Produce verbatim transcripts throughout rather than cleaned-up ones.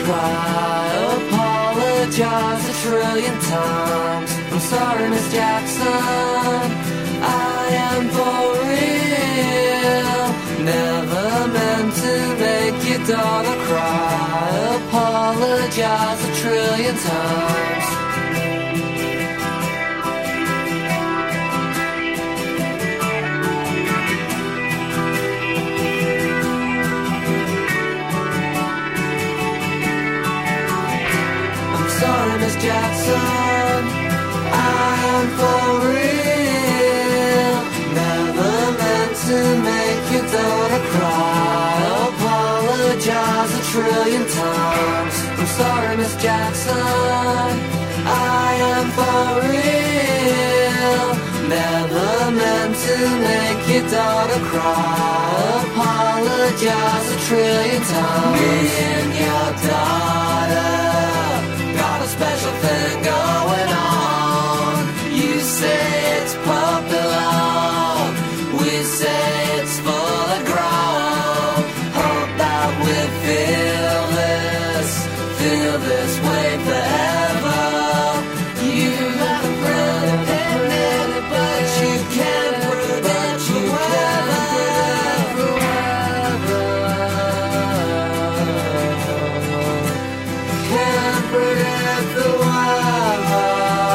cry, apologize a trillion times. I'm sorry, Miss Jackson, I am for real. Never meant to make your daughter cry, apologize a trillion times. Sorry, Miss Jackson, I am for real. Never meant to make your daughter cry, apologize a trillion times. I'm sorry, Miss Jackson, I am for real. Never meant to make your daughter cry, apologize a trillion times. Me and your daughter got a special thing going on. You say it's puppy love, we say it's full of grown. Hope that we feel this, feel this way forever. You got a brother, but you can't prove that you can forever. Can't predict the weather.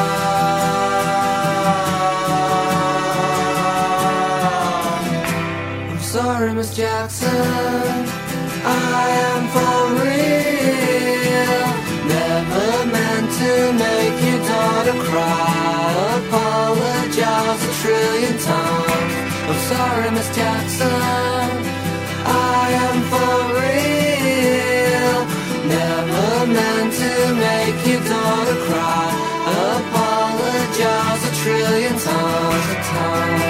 I'm sorry, Miss Jackson, I am for real. Never meant to make your daughter cry, apologize a trillion times. I'm sorry, Miss Jackson, I am for real. Never meant to make your daughter cry, apologize a trillion times a time.